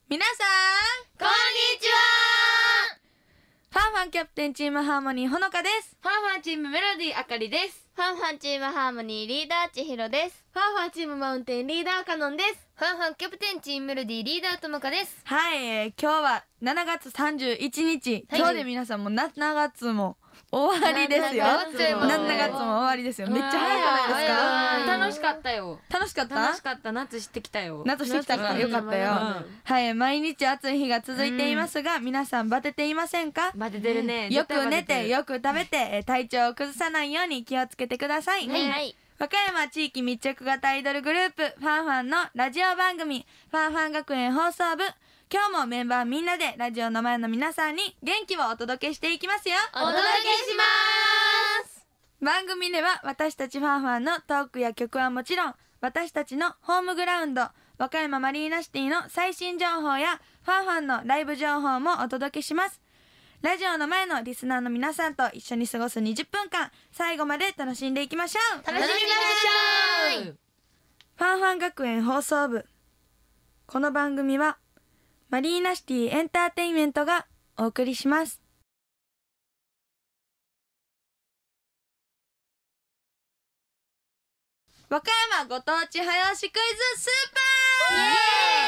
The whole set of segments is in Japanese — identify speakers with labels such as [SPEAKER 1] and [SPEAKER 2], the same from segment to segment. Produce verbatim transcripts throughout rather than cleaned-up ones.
[SPEAKER 1] 皆さん
[SPEAKER 2] こんにちは。
[SPEAKER 1] ファンファンキャプテンチームハーモニーほのかです。
[SPEAKER 2] ファンファンチームメロディーあかりです。
[SPEAKER 3] ファンファンチームハーモニーリーダーちひろです。
[SPEAKER 4] ファンファンチームマウンテンリーダーカノンです。
[SPEAKER 3] ファンファンキャプテンチームメロディーリーダーともかです。
[SPEAKER 1] はい、えー、今日はしちがつさんじゅういちにち、はい、今日で皆さんもしちがつも終わりですよ。しちがつも終わりですよ。めっちゃ早くないですか？
[SPEAKER 2] 楽しかったよ。
[SPEAKER 1] 楽しかった？
[SPEAKER 2] 楽しかった。夏してきたよ。
[SPEAKER 1] 夏してきたからよかったよ。はい、毎日暑い日が続いていますが、皆さんバテていませんか？
[SPEAKER 2] バテてるね。
[SPEAKER 1] よく寝てよく食べて体調を崩さないように気をつけてください。
[SPEAKER 3] はい。
[SPEAKER 1] 和歌山地域密着型アイドルグループファンファンのラジオ番組ファンファン学園放送部、今日もメンバーみんなでラジオの前の皆さんに元気をお届けしていきますよ。
[SPEAKER 3] お届けします。
[SPEAKER 1] 番組では私たちファンファンのトークや曲はもちろん、私たちのホームグラウンド和歌山マリーナシティの最新情報やファンファンのライブ情報もお届けします。ラジオの前のリスナーの皆さんと一緒に過ごすにじゅっぷんかん、最後まで楽しんでいきましょう。
[SPEAKER 3] 楽しみましょう。
[SPEAKER 1] ファンファン学園放送部、この番組はマリーナシティエンターテインメントがお送りします。和歌山ご当地早押しクイズスーパー、イエーイ。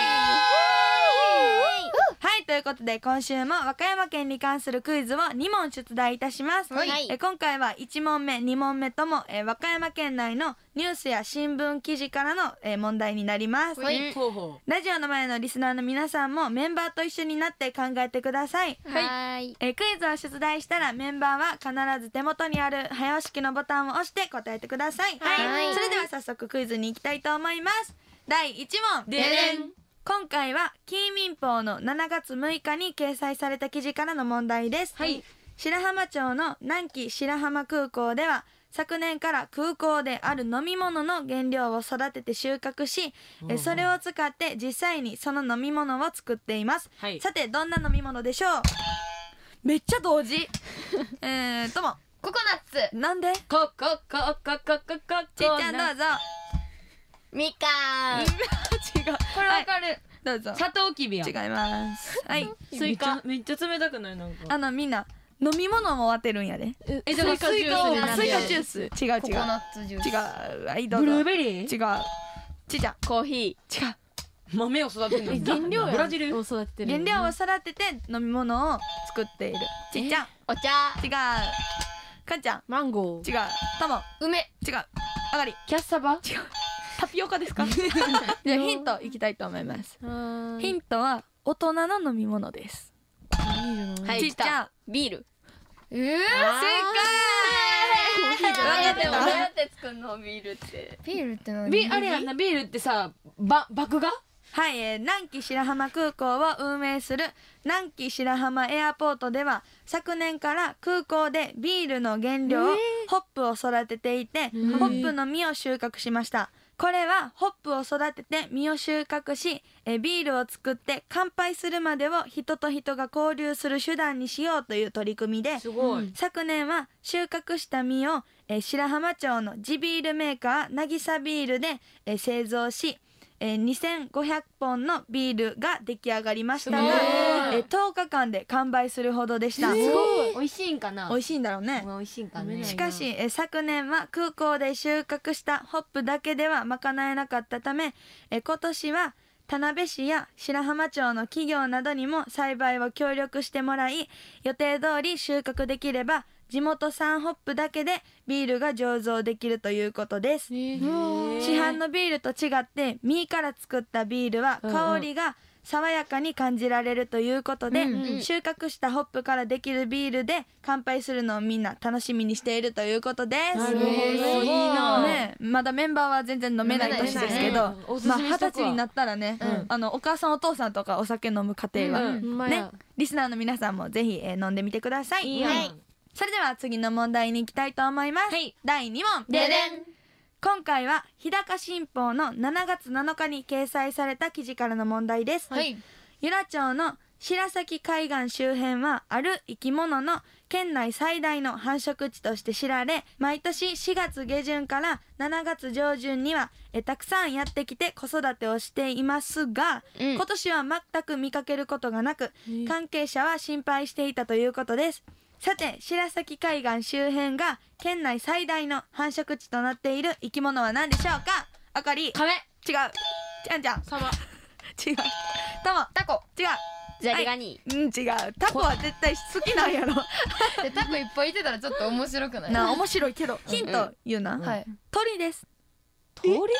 [SPEAKER 1] はい、ということで今週も和歌山県に関するクイズをにもん出題いたします。
[SPEAKER 3] はい、
[SPEAKER 1] え今回はいちもんめにもんめともえ和歌山県内のニュースや新聞記事からのえ問題になります。
[SPEAKER 2] はい、ほうほう。
[SPEAKER 1] ラジオの前のリスナーの皆さんもメンバーと一緒になって考えてください。
[SPEAKER 3] はい。
[SPEAKER 1] えクイズを出題したらメンバーは必ず手元にある早押し機のボタンを押して答えてください。
[SPEAKER 3] はい。
[SPEAKER 1] それでは早速クイズに行きたいと思います。だいいちもん、
[SPEAKER 2] ででん。
[SPEAKER 1] 今回はキー民報のしちがつむいかに掲載された記事からの問題です。
[SPEAKER 2] はい。
[SPEAKER 1] 白浜町の南紀白浜空港では昨年から空港である飲み物の原料を育てて収穫し、えそれを使って実際にその飲み物を作っています。
[SPEAKER 2] はい、
[SPEAKER 1] さてどんな飲み物でしょう？めっちゃ同時えーとも
[SPEAKER 3] ココナッツ。
[SPEAKER 1] なんで？
[SPEAKER 2] コココココココ。
[SPEAKER 1] ちっちゃんどうぞ。
[SPEAKER 3] みかん。
[SPEAKER 1] 違う。
[SPEAKER 2] これわかる、はい、
[SPEAKER 1] どうぞ。
[SPEAKER 2] サトウキビや。
[SPEAKER 1] 違います。はい。
[SPEAKER 2] スイカ。めっちゃ冷たくない？なんか
[SPEAKER 1] あのみんな飲み物も当てるんやで。
[SPEAKER 2] え、じゃあスイカを
[SPEAKER 1] スイカジュース。違う違う。
[SPEAKER 3] ココナッツジュース。
[SPEAKER 1] 違う。はい、どうぞ。
[SPEAKER 2] ブルーベリー？
[SPEAKER 1] 違う。ちっちゃん。
[SPEAKER 4] コーヒ
[SPEAKER 1] ー。違う。
[SPEAKER 2] 豆を育てるの？
[SPEAKER 4] 原料
[SPEAKER 2] ブラジル
[SPEAKER 4] を育ててる。
[SPEAKER 1] 原料を育てて飲み物を作っている。ちっちゃん。
[SPEAKER 3] お茶。
[SPEAKER 1] 違う。かんちゃん。
[SPEAKER 4] マンゴー。
[SPEAKER 1] 違う。とも。
[SPEAKER 3] 梅。
[SPEAKER 1] 違う。あがり。
[SPEAKER 4] キャッサバ。
[SPEAKER 1] 違う。タピオカですか？じゃあヒントいきたいと思います。ヒントは大人の飲み物です。
[SPEAKER 4] はい、
[SPEAKER 1] ちっちゃん。
[SPEAKER 3] ビール。
[SPEAKER 1] えー、正解。
[SPEAKER 3] どうやって作るの？ビールって。ビールって何？
[SPEAKER 2] ビあれやんな、ビールってさ、ば麦芽？
[SPEAKER 1] はい、えー、南紀白浜空港を運営する南紀白浜エアポートでは昨年から空港でビールの原料、えー、ホップを育てていて、ホップの実を収穫しました。これはホップを育てて実を収穫し、えビールを作って乾杯するまでを人と人が交流する手段にしようという取り組みで、
[SPEAKER 2] すごい。
[SPEAKER 1] 昨年は収穫した実をえ白浜町の地ビールメーカーなぎさビールでえ製造し、えにせんごひゃくぽんのビールが出来上がりましたが、えとおかかんで完売するほどでした。
[SPEAKER 2] すごい。美味しいんかな？
[SPEAKER 1] 美味しいんだろうね。
[SPEAKER 2] 美味しいんかね。
[SPEAKER 1] しかしえ昨年は空港で収穫したホップだけでは賄えなかったため、え今年は田辺市や白浜町の企業などにも栽培を協力してもらい、予定通り収穫できれば地元産ホップだけでビールが醸造できるということです。市販のビールと違って実から作ったビールは香りが爽やかに感じられるということで、うんうん、収穫したホップからできるビールで乾杯するのをみんな楽しみにしているということです。
[SPEAKER 2] なるほど、いいな、
[SPEAKER 1] ね、まだメンバーは全然飲めない年ですけど、まあ二十歳になったらね、うん、あのお母さんお父さんとかお酒飲む家庭は、うん、ね、リスナーの皆さんもぜひ、えー、飲んでみてください。いい、はい、それでは次の問題に行きたいと思います。はい、だいにもん、
[SPEAKER 3] ででん。
[SPEAKER 1] 今回は日高新報のしちがつなのかに掲載された記事からの問題です。はい、由良町の白崎海岸周辺はある生き物の県内最大の繁殖地として知られ、毎年しがつ下旬からしちがつ上旬にはえたくさんやってきて子育てをしていますが、うん、今年は全く見かけることがなく、関係者は心配していたということです。さて、白崎海岸周辺が県内最大の繁殖地となっている生き物は何でしょうか？あかり。
[SPEAKER 2] カメ。
[SPEAKER 1] 違う。ちゃんちゃん。
[SPEAKER 2] サバ。
[SPEAKER 1] 違う。タモ。
[SPEAKER 3] タコ。
[SPEAKER 1] 違う。
[SPEAKER 3] ザリガニ。
[SPEAKER 1] うん、違う。タコは絶対好きなんやろ。
[SPEAKER 3] でタコいっぱいいてたらちょっと面白くない？
[SPEAKER 1] な、面白いけど。ヒント言うな。はい。鳥です。
[SPEAKER 2] 鳥？
[SPEAKER 1] はい。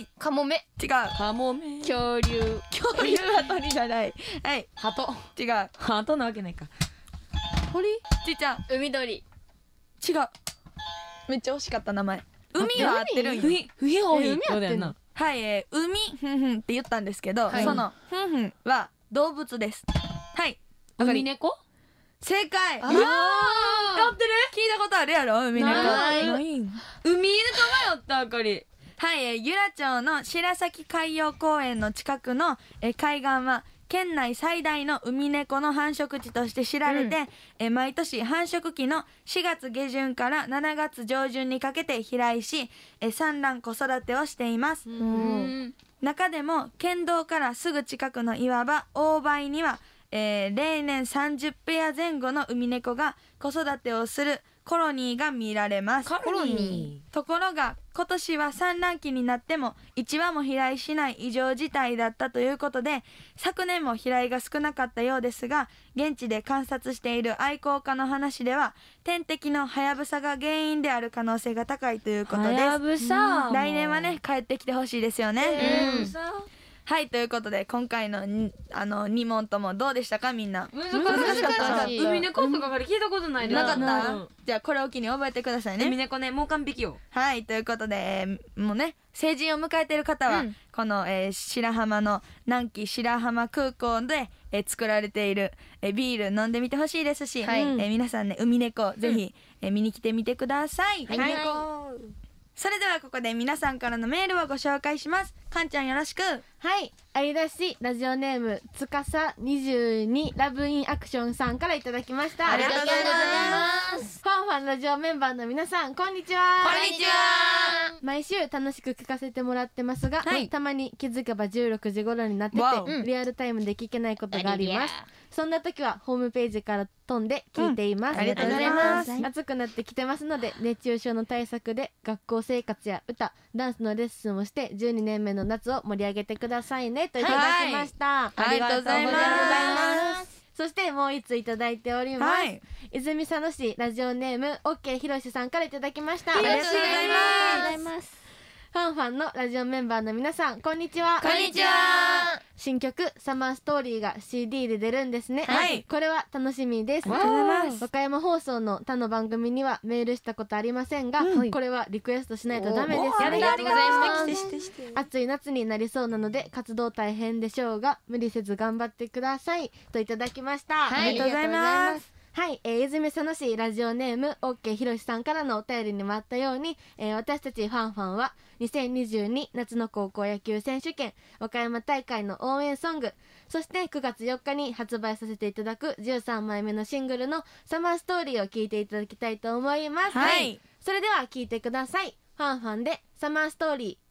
[SPEAKER 3] カモメ。
[SPEAKER 1] 違う。
[SPEAKER 2] カモメ。
[SPEAKER 3] 恐竜。
[SPEAKER 1] 恐竜は鳥じゃない。はい。
[SPEAKER 2] 鳩。
[SPEAKER 1] 違う。
[SPEAKER 2] 鳩なわけないか。鳥？
[SPEAKER 1] ちいちゃん。
[SPEAKER 3] 海鳥。
[SPEAKER 1] 違う。めっちゃ惜しかった名前。海は合ってるんよ。
[SPEAKER 2] 冬多い。
[SPEAKER 3] 海合ってんの？
[SPEAKER 1] はい、えー、海ふんふんって言ったんですけど、
[SPEAKER 3] はい、
[SPEAKER 1] そのふんふんは動物です。はい。
[SPEAKER 2] 海猫？
[SPEAKER 1] 正解。
[SPEAKER 2] あー、やってる？
[SPEAKER 1] 聞いたことあるやろ、海猫。
[SPEAKER 2] ない。
[SPEAKER 1] ない。
[SPEAKER 2] 海犬と迷ったあかり。
[SPEAKER 1] はい、えー、由良町の白崎海洋公園の近くの、えー、海岸は県内最大の海猫の繁殖地として知られて、うん、え毎年繁殖期のしがつ下旬からしちがつ上旬にかけて飛来し、え産卵子育てをしています。うん、中でも県道からすぐ近くの岩場大梅には、えー、例年さんじゅっペア前後の海猫が子育てをするコロニーが見られます。
[SPEAKER 2] コロニ
[SPEAKER 1] ー。ところが今年は産卵期になってもいち羽も飛来しない異常事態だったということで、昨年も飛来が少なかったようですが、現地で観察している愛好家の話では天敵のハヤブサが原因である可能性が高いということです。
[SPEAKER 2] ハヤブサ、
[SPEAKER 1] 来年はね帰ってきてほしいですよね。
[SPEAKER 2] うん、
[SPEAKER 1] はい、ということで今回のあのに問ともどうでしたかみんな？
[SPEAKER 2] 難しかった。海猫とかから聞いたことないです。
[SPEAKER 1] なかった、うん、じゃあこれを機に覚えてくださいね。
[SPEAKER 2] 海猫ね、もう完璧よ。
[SPEAKER 1] はい、ということでもうね成人を迎えている方は、うん、この、えー、白浜の南紀白浜空港で、えー、作られている、えー、ビール飲んでみてほしいですし、はい、えー、皆さんね海猫ぜひ、うん、えー、見に来てみてください。
[SPEAKER 3] はい、はい、
[SPEAKER 1] それではここで皆さんからのメールをご紹介します。かんちゃんよろしく。
[SPEAKER 4] はい、有田市ラジオネームつかさにじゅうにラブインアクションさんからいただきました。
[SPEAKER 1] ありがとうございます。
[SPEAKER 4] ファンファンラジオメンバーの皆さんこんにちは。
[SPEAKER 3] こんにちは。
[SPEAKER 4] 毎週楽しく聞かせてもらってますが、はい、たまに気づけばじゅうろくじ頃になってて、うん、リアルタイムで聞けないことがあります。そんな時はホームページから飛んで聞いています、うん、
[SPEAKER 1] ありがとうございます。
[SPEAKER 4] 暑くなってきてますので熱中症の対策で学校生活や歌ダンスのレッスンをしてじゅうにねんめの夏を盛り上げてくださいねといただきました、
[SPEAKER 1] はい、ありがとうございます。
[SPEAKER 4] そしてもう一ついただいております、はい、泉佐野市ラジオネーム OK ひろしさんからいただきました。
[SPEAKER 1] ありがとうございます。
[SPEAKER 4] ファンファンのラジオメンバーの皆さんこんにちは。
[SPEAKER 3] こんにちは。
[SPEAKER 4] 新曲サマーストーリーが シーディー で出るんですね、
[SPEAKER 1] はい、
[SPEAKER 4] これは楽しみです。
[SPEAKER 1] ありがとうございます。
[SPEAKER 4] 和歌山放送の他の番組にはメールしたことありませんが、うん、これはリクエストしないとダメですよ。
[SPEAKER 3] ありがとうございます。
[SPEAKER 4] 暑い夏になりそうなので活動大変でしょうが無理せず頑張ってくださいといただきました、
[SPEAKER 1] はい、ありがとうございます。
[SPEAKER 4] はい、えー、泉佐野市ラジオネーム OK ひろしさんからのお便りにもあったように、えー、私たちファンファンはにせんにじゅうに夏の高校野球選手権和歌山大会の応援ソング、そしてくがつよっかに発売させていただくじゅうさんまいめのシングルのサマーストーリーを聴いていただきたいと思います。
[SPEAKER 1] はい、
[SPEAKER 4] それでは聴いてください。ファンファンでサマーストーリー。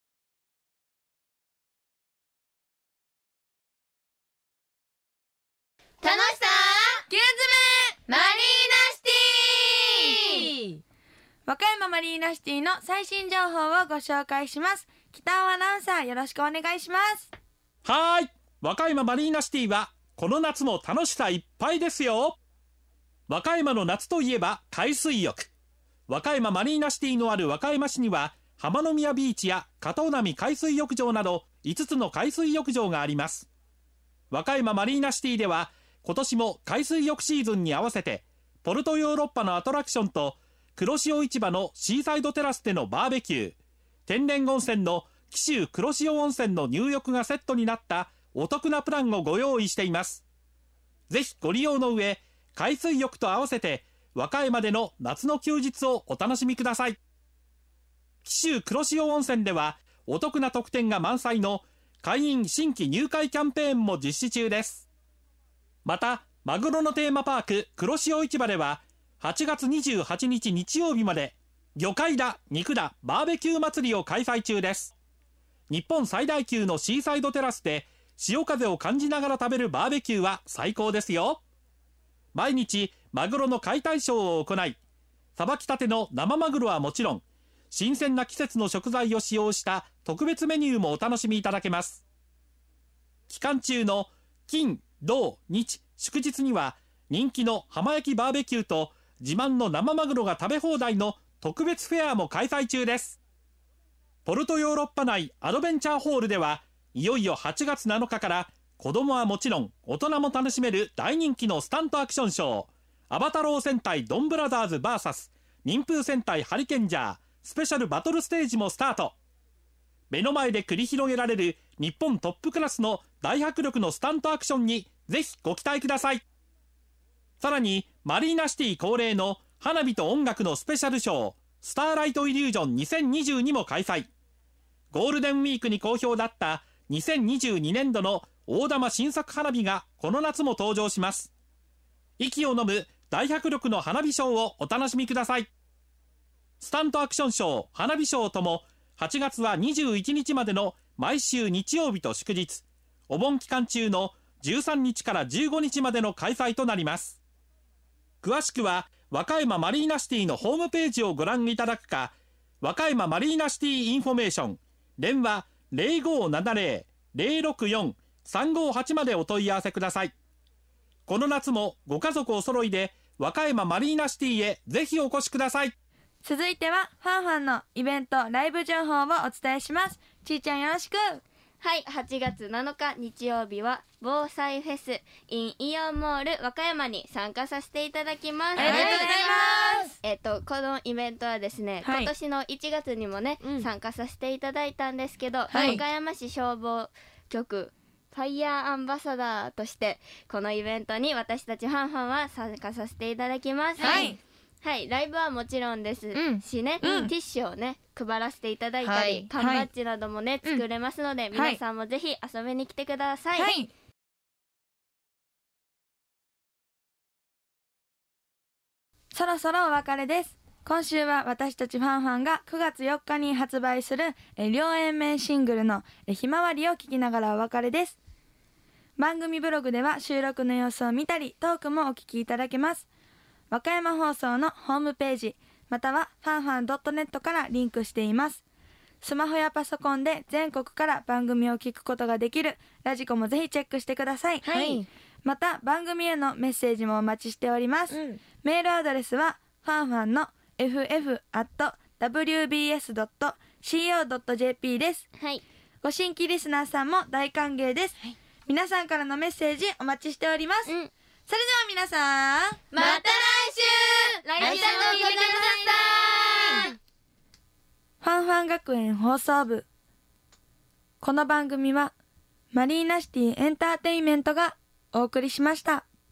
[SPEAKER 3] 楽しさ
[SPEAKER 1] キュンズ
[SPEAKER 3] メマリーナシティ。
[SPEAKER 1] 和歌山マリーナシティの最新情報をご紹介します。北尾アナウンサーよろしくお願いします。
[SPEAKER 5] はーい、和歌山マリーナシティはこの夏も楽しさいっぱいですよ。和歌山の夏といえば海水浴。和歌山マリーナシティのある和歌山市には浜宮ビーチや加藤波海水浴場などいつつの海水浴場があります。和歌山マリーナシティでは今年も海水浴シーズンに合わせてポルトヨーロッパのアトラクションと黒潮市場のシーサイドテラスでのバーベキュー、天然温泉の紀州黒潮温泉の入浴がセットになったお得なプランをご用意しています。ぜひご利用の上、海水浴と合わせて和歌山での夏の休日をお楽しみください。紀州黒潮温泉ではお得な特典が満載の会員新規入会キャンペーンも実施中です。 またマグロのテーマパーク黒潮市場でははちがつにじゅうはちにち日曜日まで魚介だ肉だバーベキュー祭りを開催中です。日本最大級のシーサイドテラスで潮風を感じながら食べるバーベキューは最高ですよ。毎日マグロの解体ショーを行い、さばきたての生マグロはもちろん、新鮮な季節の食材を使用した特別メニューもお楽しみいただけます。期間中の金土日祝日には人気の浜焼きバーベキューと自慢の生マグロが食べ放題の特別フェアも開催中です。ポルトヨーロッパ内アドベンチャーホールではいよいよはちがつなのかから子供はもちろん大人も楽しめる大人気のスタントアクションショー、アバタロー戦隊ドンブラザーズ ブイエス 忍風戦隊ハリケンジャースペシャルバトルステージもスタート。目の前で繰り広げられる日本トップクラスの大迫力のスタントアクションにぜひご期待ください。さらにマリーナシティ恒例の花火と音楽のスペシャルショー、スターライトイリュージョンにせんにじゅうにも開催。ゴールデンウィークに好評だったにせんにじゅうにねんどの大玉新作花火がこの夏も登場します。息を飲む大迫力の花火ショーをお楽しみください。スタントアクションショー、花火ショーともはちがつはにじゅういちにちまでの毎週日曜日と祝日、お盆期間中のじゅうさんにちからじゅうごにちまでの開催となります。詳しくは和歌山マリーナシティのホームページをご覧いただくか、和歌山マリーナシティインフォメーション電話 ゼロごーななゼロ ゼロろくよん さんごーはち までお問い合わせください。この夏もご家族お揃いで和歌山マリーナシティへぜひお越しください。
[SPEAKER 1] 続いてはファンファンのイベントライブ情報をお伝えします。ちーちゃんよろしく。
[SPEAKER 3] はい、はちがつなのか日曜日は防災フェス in イオンモール和歌山に参加させていただきます。
[SPEAKER 1] ありがとうございます。
[SPEAKER 3] えっとこのイベントはですね、
[SPEAKER 1] はい、
[SPEAKER 3] 今年のいちがつにもね、
[SPEAKER 4] うん、
[SPEAKER 3] 参加させていただいたんですけど、
[SPEAKER 1] はい、
[SPEAKER 3] 和歌山市消防局ファイヤーアンバサダーとしてこのイベントに私たちファンファンは参加させていただきます。
[SPEAKER 1] はい、
[SPEAKER 3] はい、ライブはもちろんですしね、
[SPEAKER 1] うん、
[SPEAKER 3] ティッシュをね配らせていただいたり、
[SPEAKER 1] はい、
[SPEAKER 3] 缶バッジなどもね、
[SPEAKER 1] はい、
[SPEAKER 3] 作れますので、皆さんもぜひ遊びに来てください。
[SPEAKER 1] はい、そろそろお別れです。今週は私たちファンファンがくがつよっかに発売する両 円面シングルのひまわりを聴きながらお別れです。番組ブログでは収録の様子を見たりトークもお聞きいただけます。和歌山放送のホームページまたはファンファン ドットネット からリンクしています。スマホやパソコンで全国から番組を聞くことができるラジコもぜひチェックしてください。
[SPEAKER 4] はい、
[SPEAKER 1] また番組へのメッセージもお待ちしております。うん、メールアドレスはファンファンの エフエフ アット ダブリュービーエス ドット シーオー ドット ジェーピー です。
[SPEAKER 3] はい、
[SPEAKER 1] ご新規リスナーさんも大歓迎です。はい、皆さんからのメッセージお待ちしております。うん、それでは皆さん
[SPEAKER 3] また来週来週も聞いてください。
[SPEAKER 1] ファンファン学園放送部。この番組はマリーナシティエンターテインメントがお送りしました。